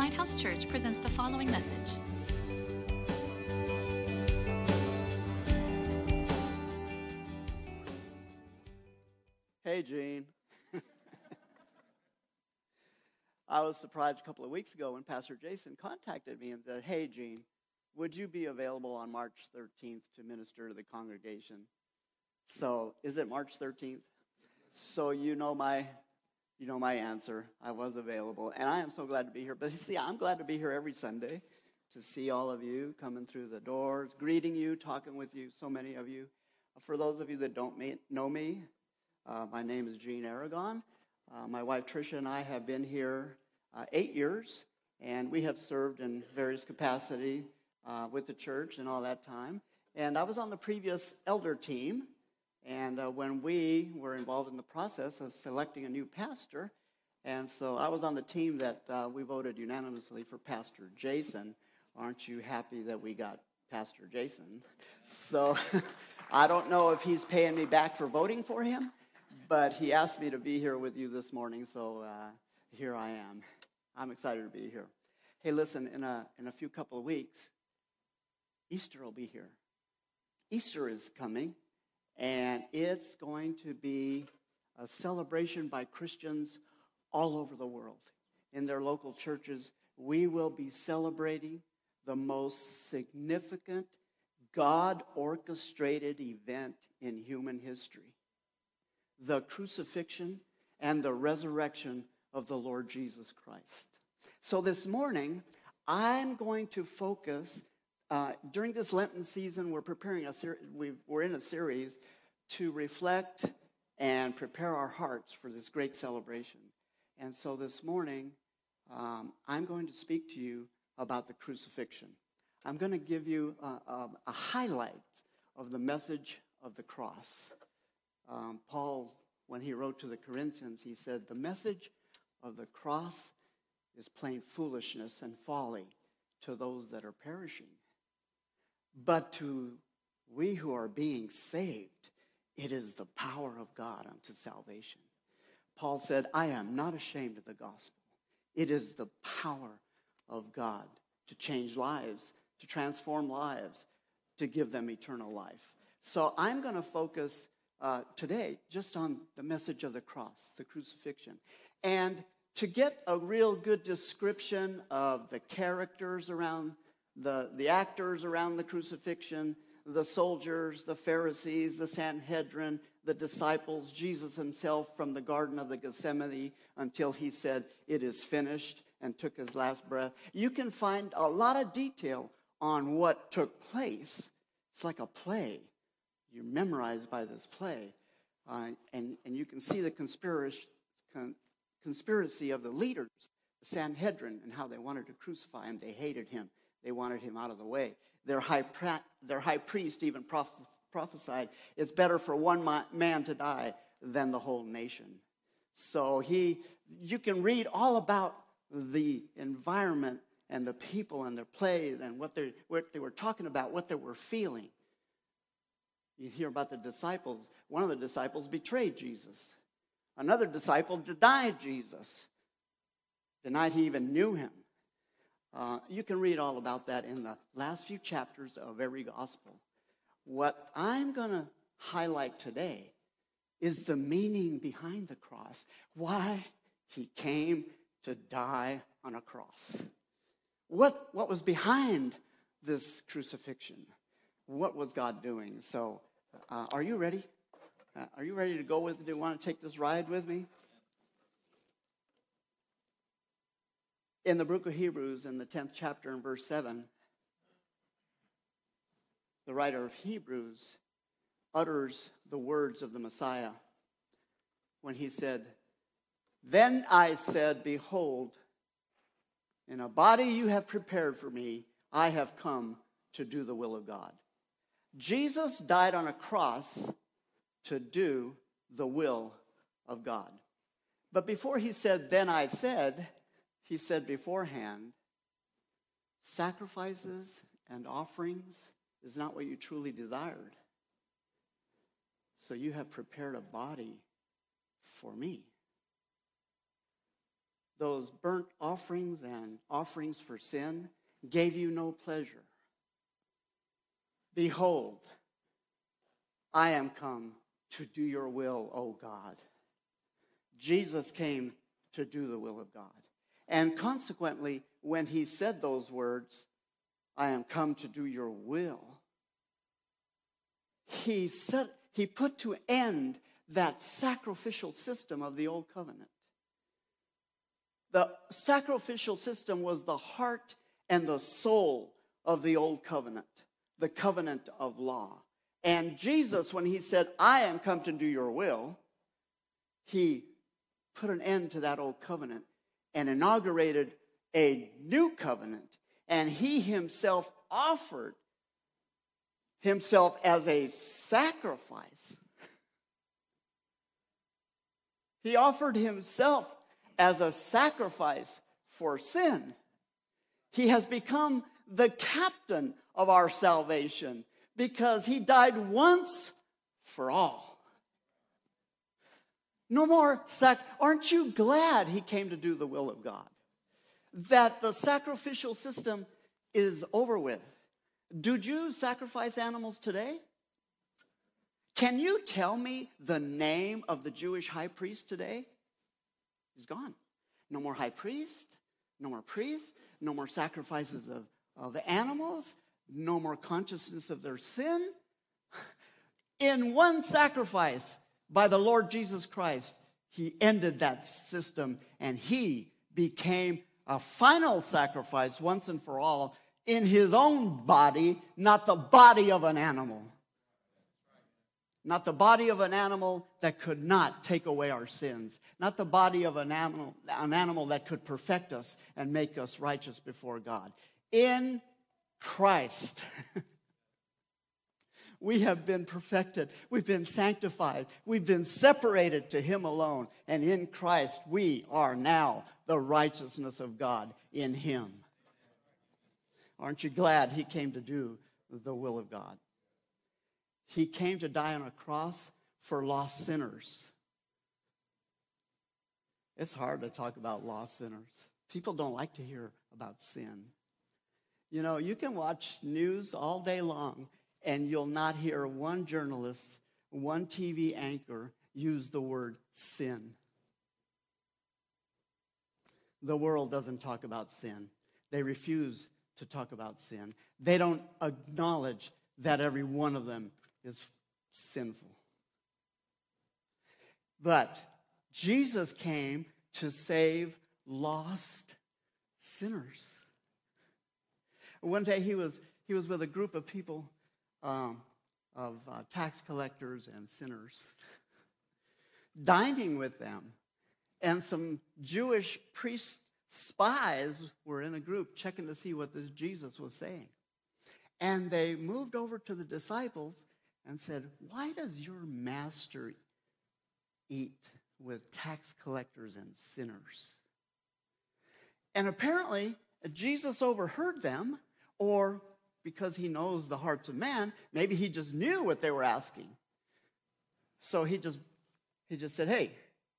Lighthouse Church presents the following message. Hey, Gene. I was surprised a couple of weeks ago when Pastor Jason contacted me and said, "Hey, Gene, would you be available on March 13th to minister to the congregation?" So, is it March 13th? So you know my answer. I was available, and I am so glad to be here. But see, I'm glad to be here every Sunday to see all of you coming through the doors, greeting you, talking with you, so many of you. For those of you that don't know me, my name is Gene Aragon. My wife Tricia and I have been here 8 years, and we have served in various capacity with the church and all that time. And I was on the previous elder team, and when we were involved in the process of selecting a new pastor, and so I was on the team that we voted unanimously for Pastor Jason. Aren't you happy that we got Pastor Jason? So I don't know if he's paying me back for voting for him, but he asked me to be here with you this morning, so here I am. I'm excited to be here. Hey, listen, in a few couple of weeks, Easter will be here. Easter is coming, and it's going to be a celebration by Christians all over the world. In their local churches, we will be celebrating the most significant God-orchestrated event in human history: the crucifixion and the resurrection of the Lord Jesus Christ. So this morning, I'm going to focus, during this Lenten season, we're in a series to reflect and prepare our hearts for this great celebration. And so this morning, I'm going to speak to you about the crucifixion. I'm going to give you a highlight of the message of the cross. Paul, when he wrote to the Corinthians, he said, "The message of the cross is plain foolishness and folly to those that are perishing. But to we who are being saved, it is the power of God unto salvation." Paul said, "I am not ashamed of the gospel. It is the power of God to change lives, to transform lives, to give them eternal life." So I'm going to focus today just on the message of the cross, the crucifixion. And to get a real good description of the characters around, the actors around the crucifixion, the soldiers, the Pharisees, the Sanhedrin, the disciples, Jesus himself from the Garden of the Gethsemane until he said, "It is finished," and took his last breath. You can find a lot of detail on what took place. It's like a play. You're memorized by this play. And you can see the conspiracy of the leaders, the Sanhedrin, and how they wanted to crucify him. They hated him. They wanted him out of the way. Their high priest even prophesied, "It's better for one man to die than the whole nation." So you can read all about the environment and the people and their plays and what they were talking about, what they were feeling. You hear about the disciples. One of the disciples betrayed Jesus. Another disciple denied Jesus, denied he even knew him. You can read all about that in the last few chapters of every gospel. What I'm going to highlight today is the meaning behind the cross, why he came to die on a cross. What was behind this crucifixion? What was God doing? So, are you ready? Are you ready to go with it? Do you want to take this ride with me? In the book of Hebrews, in the 10th chapter and verse 7, the writer of Hebrews utters the words of the Messiah when he said, "Then I said, behold, in a body you have prepared for me, I have come to do the will of God." Jesus died on a cross to do the will of God. But before he said, "Then I said," he said beforehand, sacrifices and offerings is not what you truly desired. So you have prepared a body for me. Those burnt offerings offerings and offerings for sin gave you no pleasure. Behold, I am come to do your will, O God. Jesus came to do the will of God. And consequently, when he said those words, I am come to do your will, he put to end that sacrificial system of the old covenant. The sacrificial system was the heart and the soul of the old covenant, the covenant of law. And Jesus, when he said, I am come to do your will, he put an end to that old covenant and inaugurated a new covenant. And he himself offered himself as a sacrifice. He offered himself as a sacrifice for sin. He has become the captain of our salvation because he died once for all. No more Aren't you glad he came to do the will of God? That the sacrificial system is over with. Do Jews sacrifice animals today? Can you tell me the name of the Jewish high priest today? He's gone. No more high priest, no more priest, no more sacrifices of animals, no more consciousness of their sin. In one sacrifice by the Lord Jesus Christ, he ended that system and he became a final sacrifice once and for all in his own body, not the body of an animal. Not the body of an animal that could not take away our sins. Not the body of an animal that could perfect us and make us righteous before God. In Christ, we have been perfected. We've been sanctified. We've been separated to him alone. And in Christ, we are now the righteousness of God in him. Aren't you glad he came to do the will of God? He came to die on a cross for lost sinners. It's hard to talk about lost sinners. People don't like to hear about sin. You know, you can watch news all day long and you'll not hear one journalist, one TV anchor use the word sin. The world doesn't talk about sin. They refuse to talk about sin. They don't acknowledge that every one of them is sinful. But Jesus came to save lost sinners. One day he was with a group of people, tax collectors and sinners, dining with them. And some Jewish priest spies were in a group checking to see what this Jesus was saying. And they moved over to the disciples and said, why does your master eat with tax collectors and sinners? And apparently, Jesus overheard them, or because he knows the hearts of man, maybe he just knew what they were asking. So he just said, hey,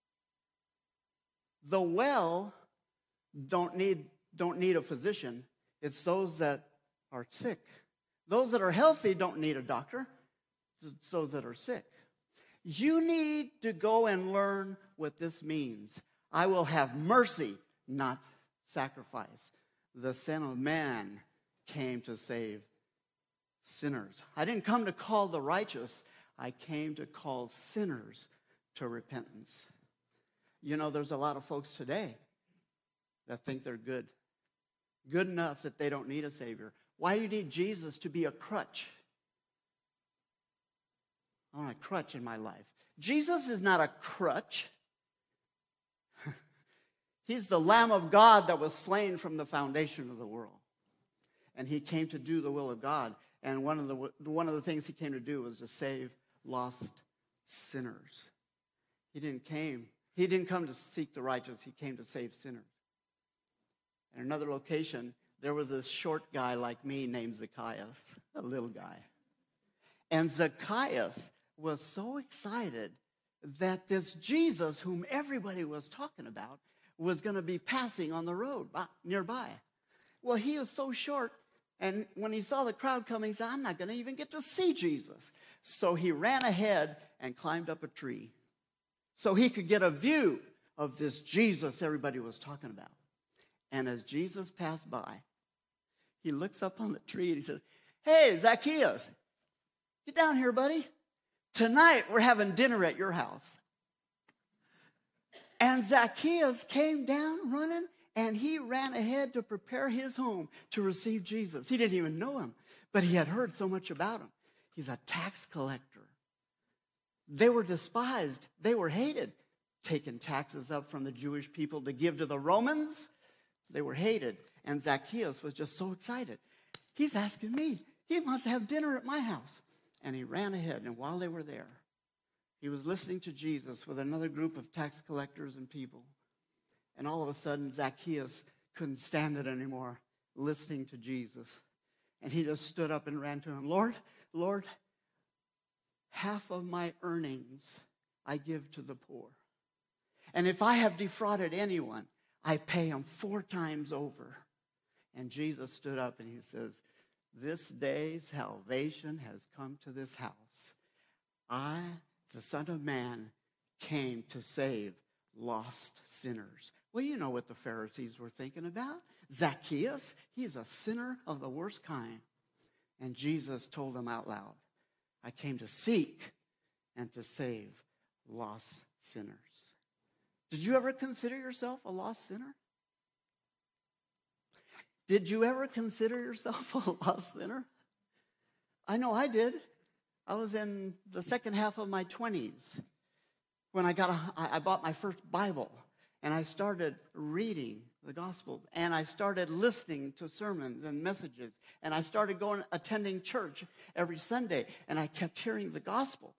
the well don't need a physician. It's those that are sick. Those that are healthy don't need a doctor. It's those that are sick. You need to go and learn what this means. I will have mercy, not sacrifice. The Son of Man came to save sinners. I didn't come to call the righteous. I came to call sinners to repentance. You know, there's a lot of folks today that think they're good enough that they don't need a Savior. Why do you need Jesus to be a crutch? I want a crutch in my life. Jesus is not a crutch. He's the Lamb of God that was slain from the foundation of the world. And he came to do the will of God. And one of the things he came to do was to save lost sinners. He didn't come to seek the righteous. He came to save sinners. In another location, there was this short guy like me named Zacchaeus, a little guy. And Zacchaeus was so excited that this Jesus, whom everybody was talking about, was going to be passing on the road nearby. Well, he was so short, and when he saw the crowd coming, he said, I'm not going to even get to see Jesus. So he ran ahead and climbed up a tree so he could get a view of this Jesus everybody was talking about. And as Jesus passed by, he looks up on the tree and he says, hey, Zacchaeus, get down here, buddy. Tonight we're having dinner at your house. And Zacchaeus came down running, and he ran ahead to prepare his home to receive Jesus. He didn't even know him, but he had heard so much about him. He's a tax collector. They were despised. They were hated. Taking taxes up from the Jewish people to give to the Romans, they were hated. And Zacchaeus was just so excited. He's asking me. He wants to have dinner at my house. And he ran ahead, and while they were there, he was listening to Jesus with another group of tax collectors and people. And all of a sudden, Zacchaeus couldn't stand it anymore, listening to Jesus. And he just stood up and ran to him. Lord, half of my earnings I give to the poor. And if I have defrauded anyone, I pay him 4 times over. And Jesus stood up and he says, this day salvation has come to this house. I, the Son of Man, came to save lost sinners. Well, you know what the Pharisees were thinking about. Zacchaeus, he's a sinner of the worst kind. And Jesus told them out loud, I came to seek and to save lost sinners. Did you ever consider yourself a lost sinner? Did you ever consider yourself a lost sinner? I know I did. I was in the second half of my 20s when I bought my first Bible, and I started reading the Gospels, and I started listening to sermons and messages, and I started attending church every Sunday, and I kept hearing the gospel.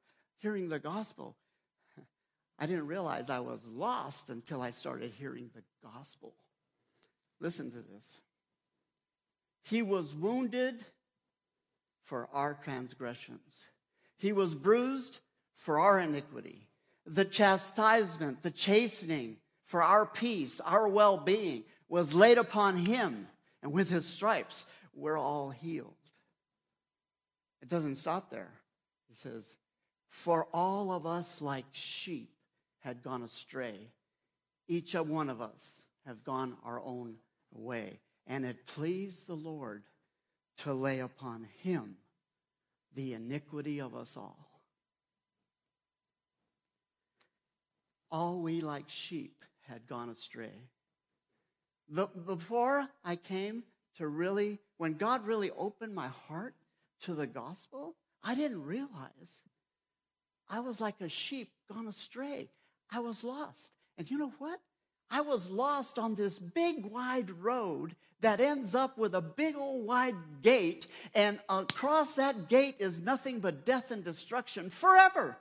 I didn't realize I was lost until I started hearing the gospel. Listen to this. He was wounded for our transgressions. He was bruised for our iniquity. The chastisement, the chastening for our peace, our well-being was laid upon him. And with his stripes, we're all healed. It doesn't stop there. It says, for all of us like sheep had gone astray. Each one of us have gone our own way. And it pleased the Lord to lay upon him the iniquity of us all. All we like sheep had gone astray. Before I came to when God really opened my heart to the gospel, I didn't realize I was like a sheep gone astray. I was lost. And you know what? I was lost on this big, wide road that ends up with a big old wide gate, and across that gate is nothing but death and destruction forever.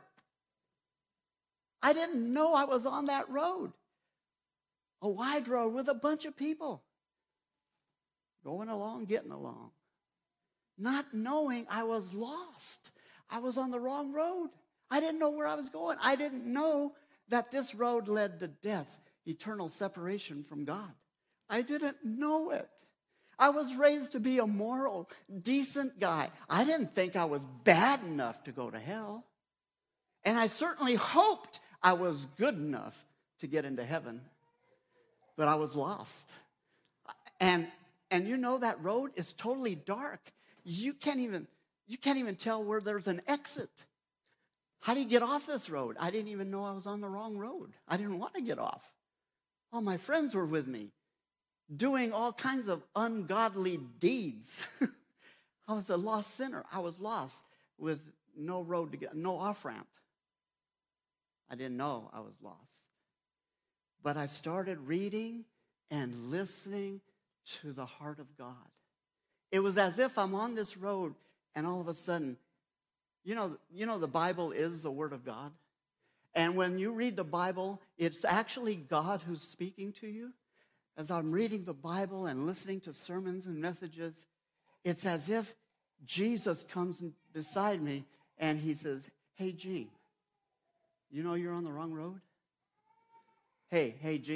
I didn't know I was on that road. A wide road with a bunch of people going along, getting along. Not knowing I was lost. I was on the wrong road. I didn't know where I was going. I didn't know that this road led to death, eternal separation from God. I didn't know it. I was raised to be a moral, decent guy. I didn't think I was bad enough to go to hell. And I certainly hoped I was good enough to get into heaven. But I was lost. And you know that road is totally dark. You can't even tell where there's an exit. How do you get off this road? I didn't even know I was on the wrong road. I didn't want to get off. All my friends were with me, doing all kinds of ungodly deeds. I was a lost sinner. I was lost with no road to get, no off-ramp. I didn't know I was lost. But I started reading and listening to the heart of God. It was as if I'm on this road, and all of a sudden, you know the Bible is the Word of God. And when you read the Bible, it's actually God who's speaking to you. As I'm reading the Bible and listening to sermons and messages, it's as if Jesus comes beside me and he says, hey, Gene, you know you're on the wrong road? Hey, Gene,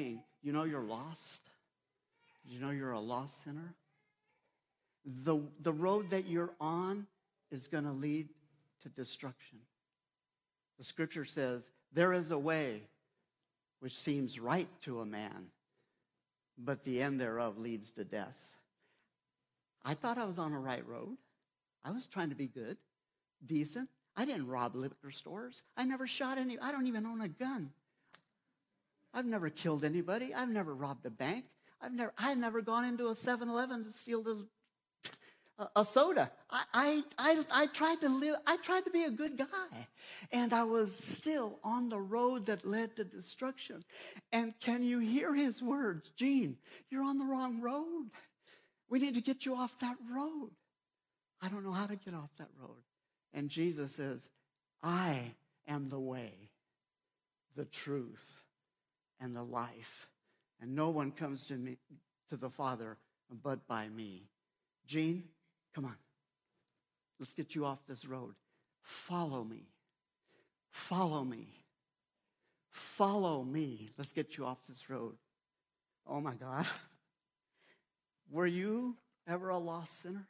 You know you're lost? You know you're a lost sinner? The road that you're on is going to lead to destruction. The scripture says, there is a way which seems right to a man, but the end thereof leads to death. I thought I was on a right road. I was trying to be good, decent. I didn't rob liquor stores. I never shot any. I don't even own a gun. I've never killed anybody. I've never robbed a bank. I've never gone into a 7-Eleven to steal a soda. I tried to live. I tried to be a good guy, and I was still on the road that led to destruction. And can you hear his words? Gene, you're on the wrong road. We need to get you off that road. I don't know how to get off that road. And Jesus says, I am the way, the truth, and the life. And no one comes to the Father but by me. Gene, come on. Let's get you off this road. Follow me. Follow me. Follow me. Let's get you off this road. Oh my God. Were you ever a lost sinner?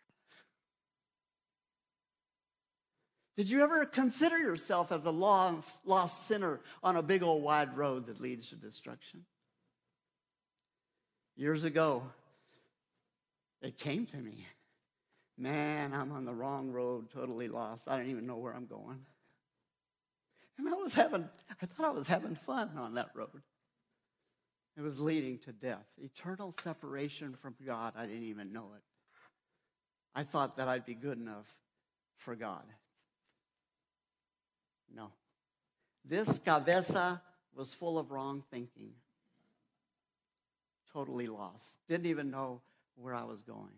Did you ever consider yourself as a lost sinner on a big old wide road that leads to destruction? Years ago, it came to me. Man, I'm on the wrong road, totally lost. I don't even know where I'm going. And I thought I was having fun on that road. It was leading to death. Eternal separation from God. I didn't even know it. I thought that I'd be good enough for God. No. This cabeza was full of wrong thinking. Totally lost. Didn't even know where I was going.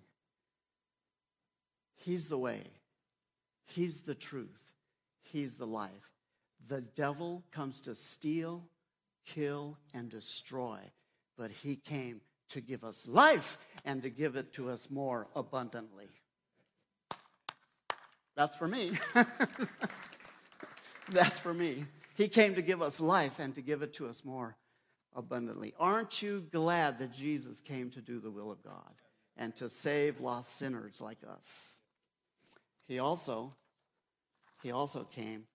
He's the way. He's the truth. He's the life. The devil comes to steal, kill, and destroy. But he came to give us life and to give it to us more abundantly. That's for me. That's for me. He came to give us life and to give it to us more abundantly. Aren't you glad that Jesus came to do the will of God and to save lost sinners like us? He also came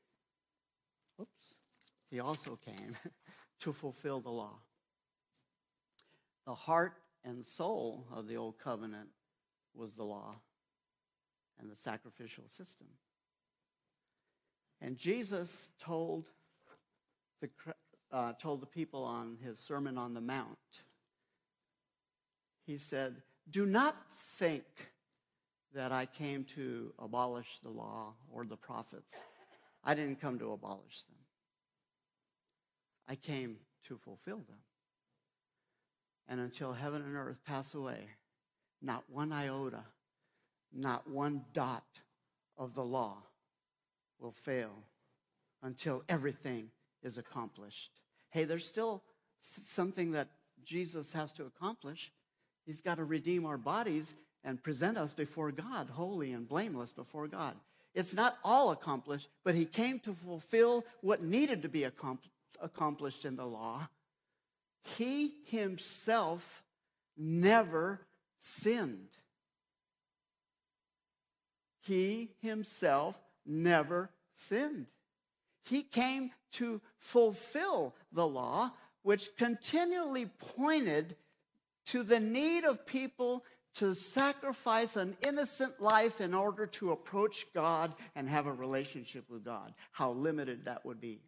to fulfill the law. The heart and soul of the old covenant was the law and the sacrificial system. And Jesus told the people on his Sermon on the Mount, he said, do not think that I came to abolish the law or the prophets. I didn't come to abolish them. I came to fulfill them. And until heaven and earth pass away, not one iota, not one dot of the law will fail until everything is accomplished. Hey, there's still something that Jesus has to accomplish. He's got to redeem our bodies and present us before God, holy and blameless before God. It's not all accomplished, but he came to fulfill what needed to be accomplished in the law. He himself never sinned. He himself never sinned. He came to fulfill the law, which continually pointed to the need of people to sacrifice an innocent life in order to approach God and have a relationship with God. How limited that would be.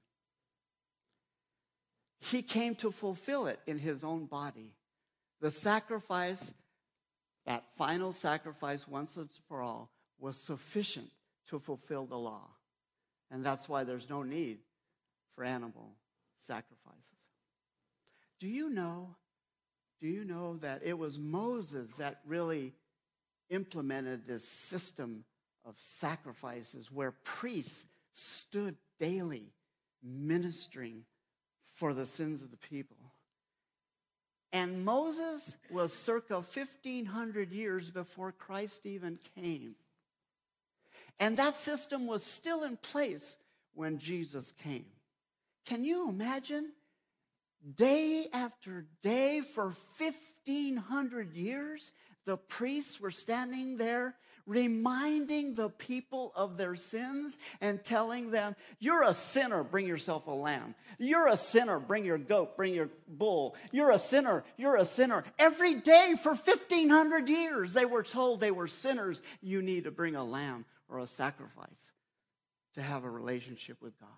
He came to fulfill it in his own body. The sacrifice, that final sacrifice once and for all, was sufficient to fulfill the law. And that's why there's no need for animal sacrifices. Do you know that it was Moses that really implemented this system of sacrifices where priests stood daily ministering for the sins of the people? And Moses was circa 1,500 years before Christ even came. And that system was still in place when Jesus came. Can you imagine Day after day for 1,500 years, the priests were standing there reminding the people of their sins and telling them, you're a sinner, bring yourself a lamb. You're a sinner, bring your goat, bring your bull. You're a sinner, you're a sinner. Every day for 1,500 years, they were told they were sinners. You need to bring a lamb or a sacrifice to have a relationship with God.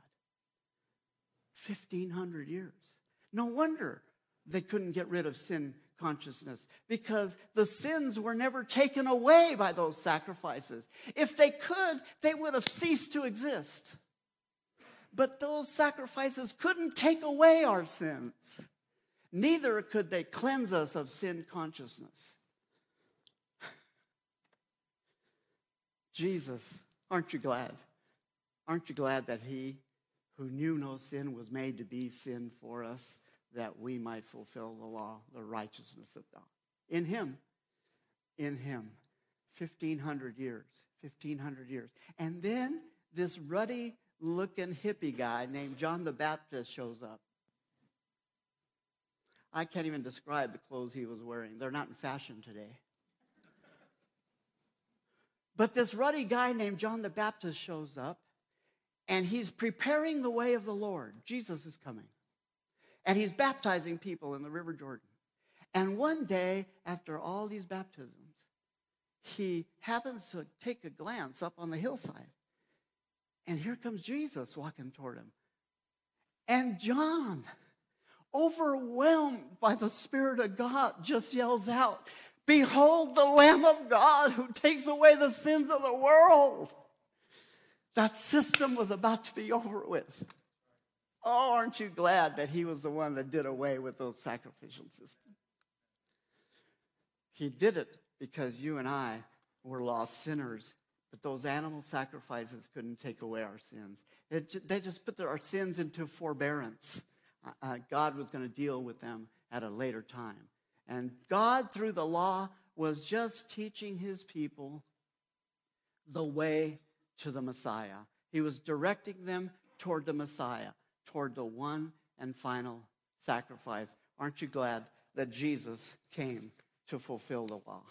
1,500 years. No wonder they couldn't get rid of sin consciousness, because the sins were never taken away by those sacrifices. If they could, they would have ceased to exist. But those sacrifices couldn't take away our sins. Neither could they cleanse us of sin consciousness. Jesus, aren't you glad? Aren't you glad that he who knew no sin was made to be sin for us, that we might fulfill the law, the righteousness of God? In him, 1,500 years, 1,500 years. And then this ruddy-looking hippie guy named John the Baptist shows up. I can't even describe the clothes he was wearing. They're not in fashion today. But this ruddy guy named John the Baptist shows up, and he's preparing the way of the Lord. Jesus is coming. And he's baptizing people in the River Jordan. And one day, after all these baptisms, he happens to take a glance up on the hillside. And here comes Jesus walking toward him. And John, overwhelmed by the Spirit of God, just yells out, "Behold the Lamb of God who takes away the sins of the world." That system was about to be over with. Oh, aren't you glad that he was the one that did away with those sacrificial systems? He did it because you and I were lost sinners, but those animal sacrifices couldn't take away our sins. They just put our sins into forbearance. God was going to deal with them at a later time. And God, through the law, was just teaching his people the way to the Messiah. He was directing them toward the Messiah, toward the one and final sacrifice. Aren't you glad that Jesus came to fulfill the law?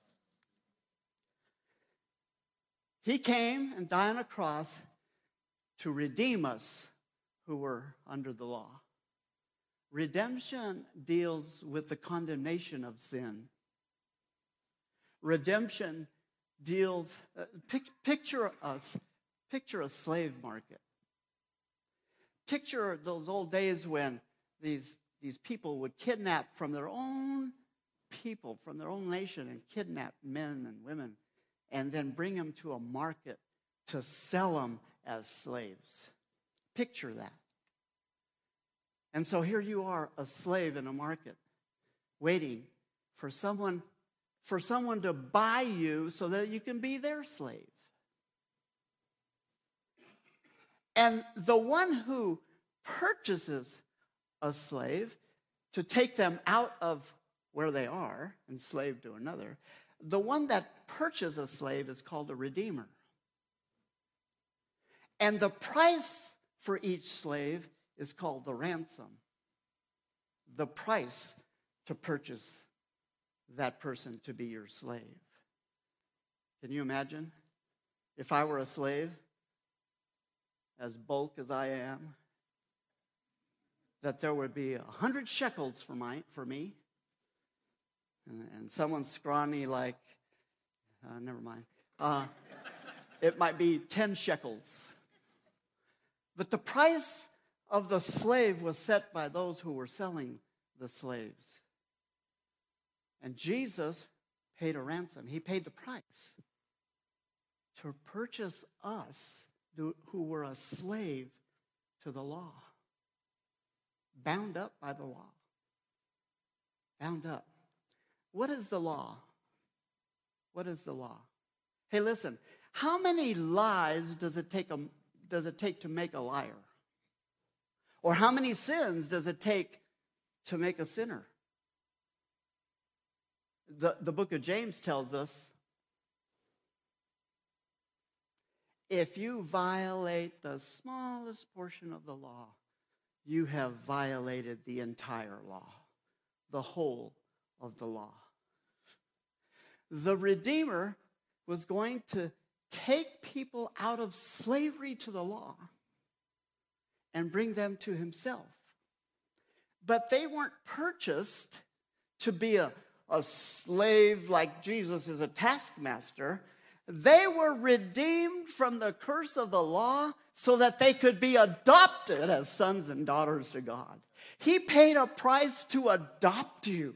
He came and died on a cross to redeem us who were under the law. Redemption deals with the condemnation of sin. Redemption deals, picture a slave market. Picture those old days when these people would kidnap from their own people, from their own nation, and kidnap men and women, and then bring them to a market to sell them as slaves. Picture that. And so here you are, a slave in a market, waiting for someone to buy you so that you can be their slave. And the one who purchases a slave to take them out of where they are, enslaved to another, the one that purchases a slave is called a redeemer. And the price for each slave is called the ransom. The price to purchase that person to be your slave. Can you imagine if I were a slave, as bulk as I am, that there would be 100 shekels for me, and someone scrawny like, never mind, it might be 10 shekels. But the price of the slave was set by those who were selling the slaves. And Jesus paid a ransom. He paid the price to purchase us who were a slave to the law. Bound up by the law. Bound up. What is the law? What is the law? Hey, listen, how many lies does it take to make a liar? Or how many sins does it take to make a sinner? The book of James tells us, if you violate the smallest portion of the law, you have violated the entire law, the whole of the law. The Redeemer was going to take people out of slavery to the law and bring them to himself. But they weren't purchased to be a slave like Jesus is a taskmaster. They were redeemed from the curse of the law so that they could be adopted as sons and daughters to God. He paid a price to adopt you.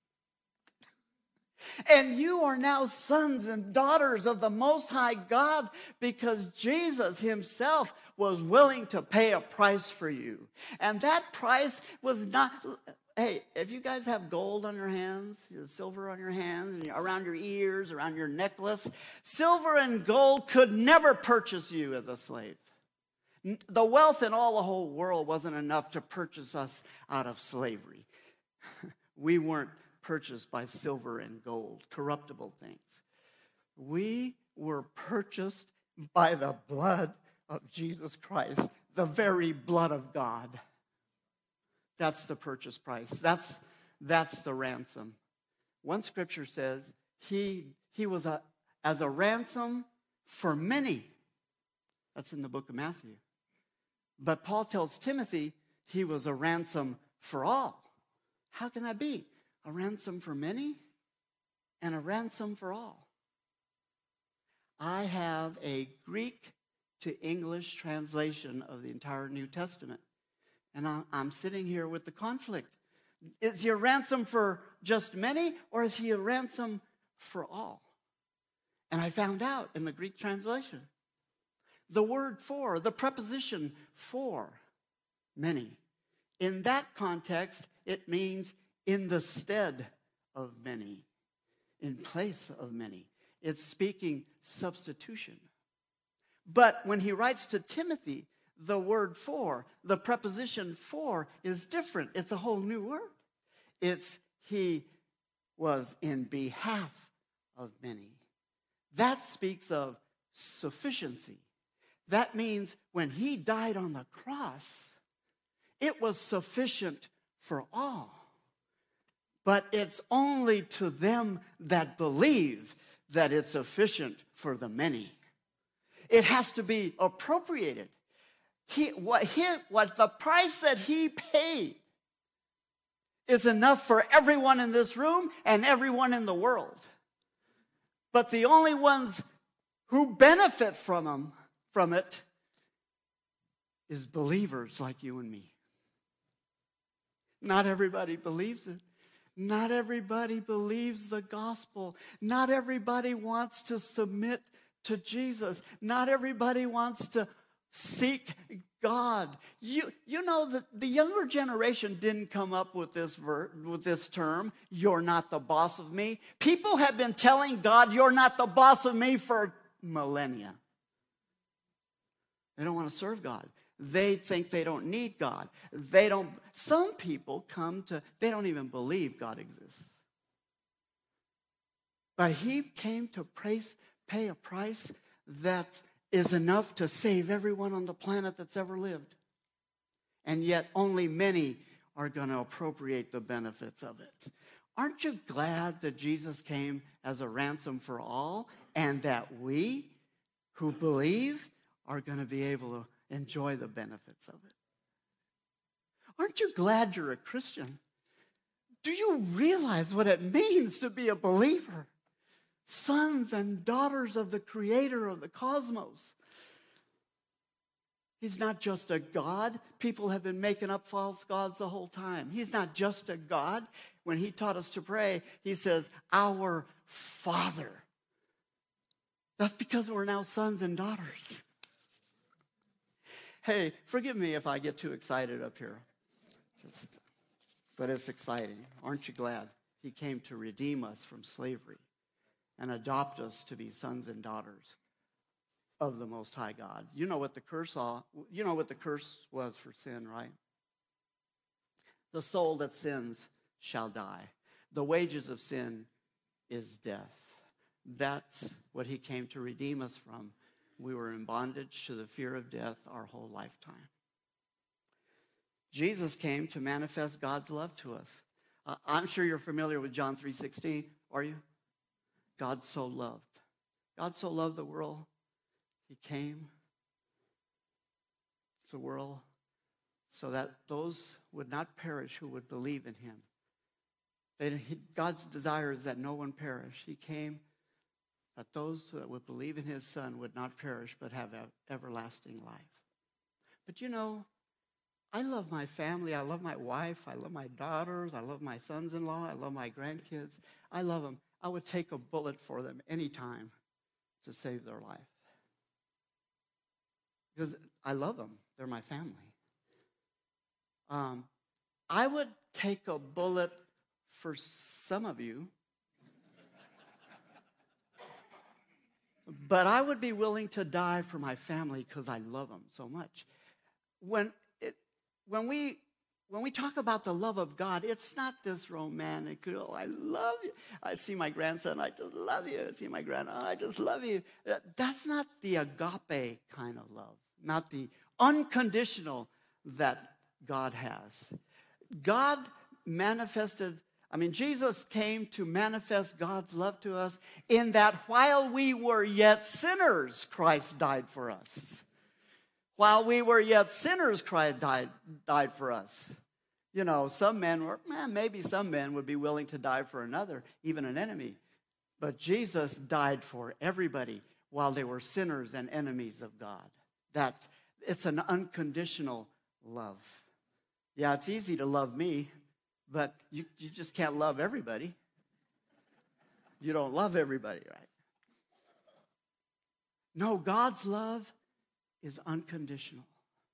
And you are now sons and daughters of the Most High God because Jesus himself was willing to pay a price for you. And that price was not... Hey, if you guys have gold on your hands, silver on your hands, and around your ears, around your necklace, silver and gold could never purchase you as a slave. The wealth in all the whole world wasn't enough to purchase us out of slavery. We weren't purchased by silver and gold, corruptible things. We were purchased by the blood of Jesus Christ, the very blood of God. That's the purchase price. That's the ransom. One scripture says he was as a ransom for many. That's in the book of Matthew. But Paul tells Timothy he was a ransom for all. How can that be? A ransom for many and a ransom for all. I have a Greek to English translation of the entire New Testament. And I'm sitting here with the conflict. Is he a ransom for just many, or is he a ransom for all? And I found out in the Greek translation, the word for, the preposition for, many. In that context, it means in the stead of many, in place of many. It's speaking substitution. But when he writes to Timothy, the word for, the preposition for, is different. It's a whole new word. It's he was in behalf of many. That speaks of sufficiency. That means when he died on the cross, it was sufficient for all. But it's only to them that believe that it's sufficient for the many. It has to be appropriated. What the price that he paid is enough for everyone in this room and everyone in the world. But the only ones who benefit from it is believers like you and me. Not everybody believes it. Not everybody believes the gospel. Not everybody wants to submit to Jesus. Not everybody wants to seek God. You know that the younger generation didn't come up with this term, you're not the boss of me. People have been telling God, you're not the boss of me for millennia. They don't want to serve God. They think they don't need God. Some people they don't even believe God exists. But he came to pay a price that is enough to save everyone on the planet that's ever lived. And yet only many are going to appropriate the benefits of it. Aren't you glad that Jesus came as a ransom for all and that we who believe are going to be able to enjoy the benefits of it? Aren't you glad you're a Christian? Do you realize what it means to be a believer? Sons and daughters of the creator of the cosmos. He's not just a God. People have been making up false gods the whole time. He's not just a God. When he taught us to pray, he says, our Father. That's because we're now sons and daughters. Hey, forgive me if I get too excited up here. But it's exciting. Aren't you glad? He came to redeem us from slavery and adopt us to be sons and daughters of the Most High God. You know what the curse was for sin, right? The soul that sins shall die. The wages of sin is death. That's what he came to redeem us from. We were in bondage to the fear of death our whole lifetime. Jesus came to manifest God's love to us. I'm sure you're familiar with John 3:16, are you? God so loved. God so loved the world, he came to the world so that those would not perish who would believe in him. God's desire is that no one perish. He came that those that would believe in his Son would not perish but have everlasting life. But you know, I love my family. I love my wife. I love my daughters. I love my sons-in-law. I love my grandkids. I love them. I would take a bullet for them anytime to save their life. Because I love them. They're my family. I would take a bullet for some of you, but I would be willing to die for my family because I love them so much. When we talk about the love of God, it's not this romantic, oh, I love you. I see my grandson, I just love you. I see my I just love you. That's not the agape kind of love, not the unconditional that God has. God manifested, Jesus came to manifest God's love to us in that while we were yet sinners, Christ died for us. While we were yet sinners, Christ died for us. You know, maybe some men would be willing to die for another, even an enemy. But Jesus died for everybody while they were sinners and enemies of God. It's an unconditional love. Yeah, it's easy to love me, but you just can't love everybody. You don't love everybody, right? No, God's love is unconditional.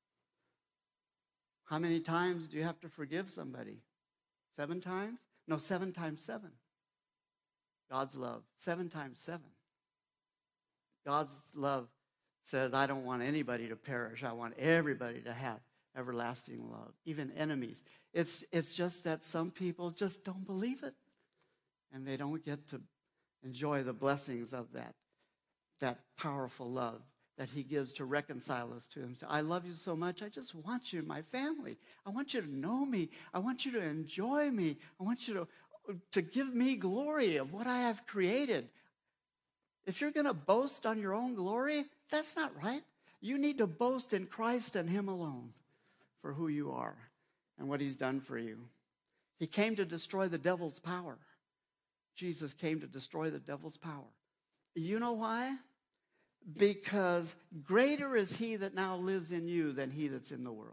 How many times do you have to forgive somebody? 7 times? No, 7 times 7. God's love, 7 times 7. God's love says, I don't want anybody to perish. I want everybody to have everlasting love, even enemies. It's just that some people just don't believe it, and they don't get to enjoy the blessings of that powerful love that he gives to reconcile us to himself. I love you so much. I just want you in my family. I want you to know me. I want you to enjoy me. I want you to give me glory of what I have created. If you're going to boast on your own glory, that's not right. You need to boast in Christ and him alone for who you are and what he's done for you. He came to destroy the devil's power. Jesus came to destroy the devil's power. You know why? Because greater is he that now lives in you than he that's in the world.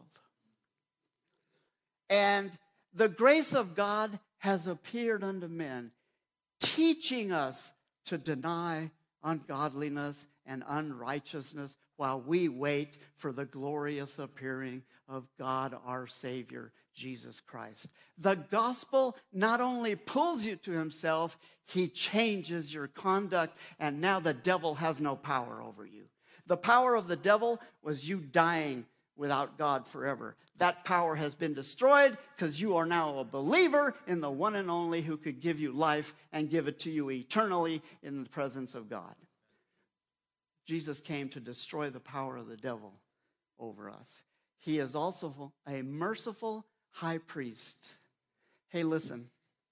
And the grace of God has appeared unto men, teaching us to deny ungodliness and unrighteousness while we wait for the glorious appearing of God our Savior, Jesus Christ. The gospel not only pulls you to himself, he changes your conduct, and now the devil has no power over you. The power of the devil was you dying without God forever. That power has been destroyed because you are now a believer in the one and only who could give you life and give it to you eternally in the presence of God. Jesus came to destroy the power of the devil over us. He is also a merciful high priest. Hey, listen.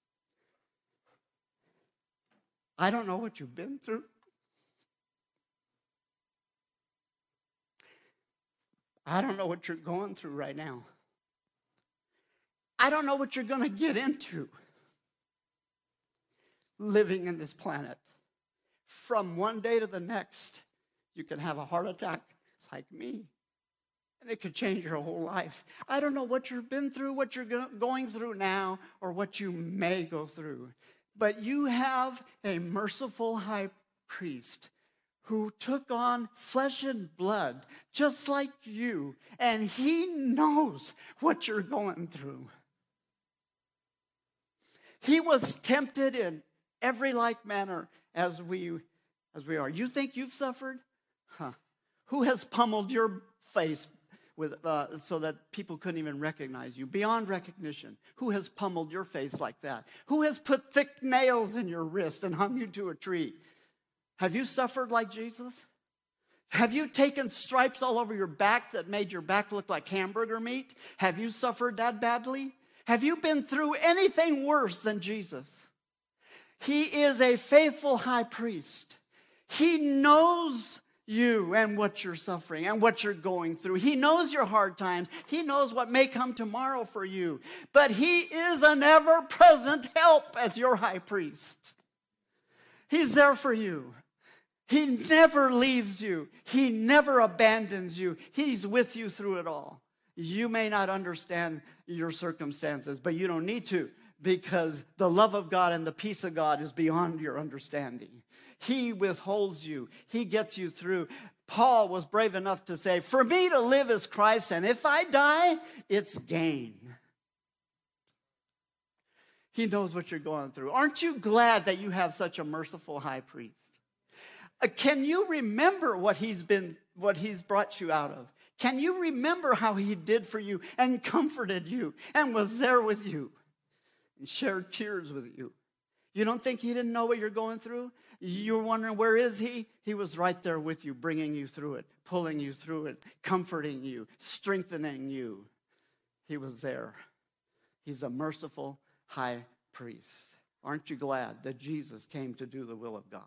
I don't know what you've been through. I don't know what you're going through right now. I don't know what you're going to get into living in this planet. From one day to the next, you can have a heart attack like me, and it could change your whole life. I don't know what you've been through, what you're going through now, or what you may go through. But you have a merciful high priest who took on flesh and blood just like you, and he knows what you're going through. He was tempted in every like manner as we are. You think you've suffered? Who has pummeled your face so that people couldn't even recognize you, beyond recognition? Who has pummeled your face like that? Who has put thick nails in your wrist and hung you to a tree? Have you suffered like Jesus? Have you taken stripes all over your back that made your back look like hamburger meat? Have you suffered that badly? Have you been through anything worse than Jesus? He is a faithful high priest. He knows you and what you're suffering and what you're going through. He knows your hard times. He knows what may come tomorrow for you. But he is an ever-present help as your high priest. He's there for you. He never leaves you. He never abandons you. He's with you through it all. You may not understand your circumstances, but you don't need to, because the love of God and the peace of God is beyond your understanding. He withholds you. He gets you through. Paul was brave enough to say, for me to live is Christ, and if I die, it's gain. He knows what you're going through. Aren't you glad that you have such a merciful high priest? Can you remember what he's brought you out of? Can you remember how he did for you and comforted you and was there with you and shared tears with you? You don't think he didn't know what you're going through? You're wondering, where is he? He was right there with you, bringing you through it, pulling you through it, comforting you, strengthening you. He was there. He's a merciful high priest. Aren't you glad that Jesus came to do the will of God?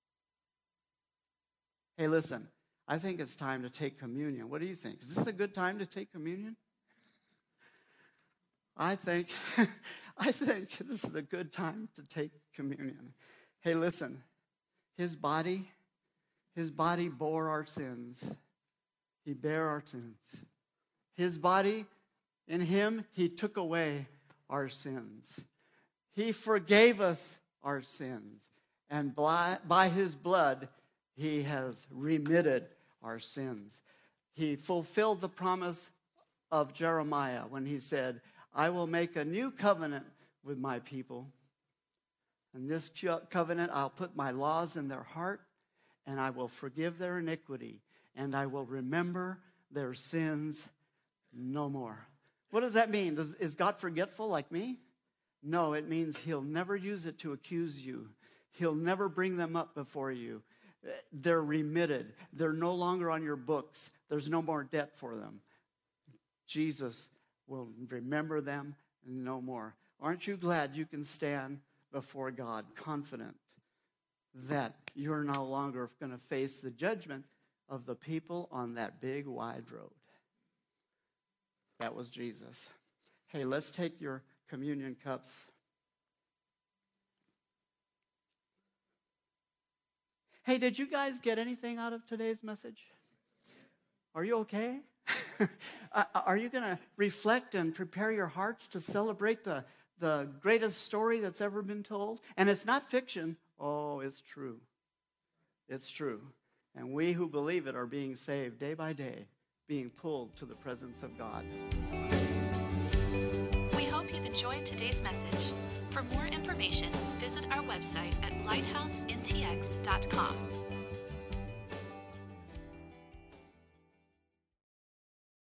Hey, listen, I think it's time to take communion. What do you think? Is this a good time to take communion? I think this is a good time to take communion. Hey, listen, his body bore our sins. He bare our sins. His body, in him, he took away our sins. He forgave us our sins. And by his blood, he has remitted our sins. He fulfilled the promise of Jeremiah when he said, I will make a new covenant with my people. In this covenant, I'll put my laws in their heart, and I will forgive their iniquity, and I will remember their sins no more. What does that mean? Is God forgetful like me? No, it means he'll never use it to accuse you. He'll never bring them up before you. They're remitted. They're no longer on your books. There's no more debt for them. Jesus will remember them no more. Aren't you glad you can stand before God confident that you're no longer going to face the judgment of the people on that big wide road? That was Jesus. Hey, let's take your communion cups. Hey, did you guys get anything out of today's message? Are you okay? Are you going to reflect and prepare your hearts to celebrate the greatest story that's ever been told? And it's not fiction. Oh, it's true. It's true. And we who believe it are being saved day by day, being pulled to the presence of God. We hope you've enjoyed today's message. For more information, visit our website at lighthouseintx.com.